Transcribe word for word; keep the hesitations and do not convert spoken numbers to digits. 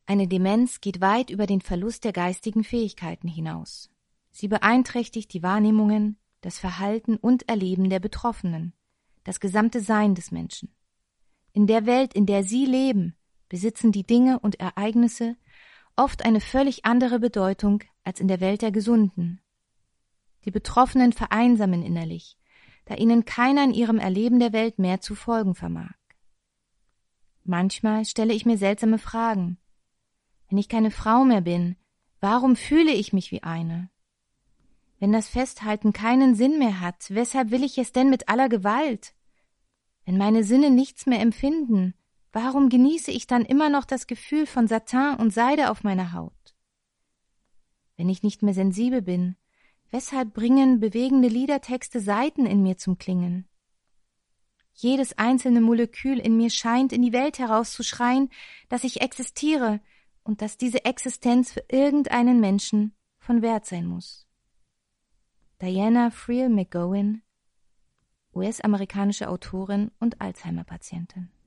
Eine Demenz geht weit über den Verlust der geistigen Fähigkeiten hinaus. Sie beeinträchtigt die Wahrnehmungen, das Verhalten und Erleben der Betroffenen, das gesamte Sein des Menschen. In der Welt, in der sie leben, besitzen die Dinge und Ereignisse oft eine völlig andere Bedeutung als in der Welt der Gesunden. Die Betroffenen vereinsamen innerlich, da ihnen keiner in ihrem Erleben der Welt mehr zu folgen vermag. Manchmal stelle ich mir seltsame Fragen. Wenn ich keine Frau mehr bin, warum fühle ich mich wie eine? Wenn das Festhalten keinen Sinn mehr hat, weshalb will ich es denn mit aller Gewalt? Wenn meine Sinne nichts mehr empfinden, warum genieße ich dann immer noch das Gefühl von Satin und Seide auf meiner Haut? Wenn ich nicht mehr sensibel bin, weshalb bringen bewegende Liedertexte Saiten in mir zum Klingen? Jedes einzelne Molekül in mir scheint in die Welt herauszuschreien, dass ich existiere und dass diese Existenz für irgendeinen Menschen von Wert sein muss. Diana Friel McGowan, U S-amerikanische Autorin und Alzheimer-Patientin.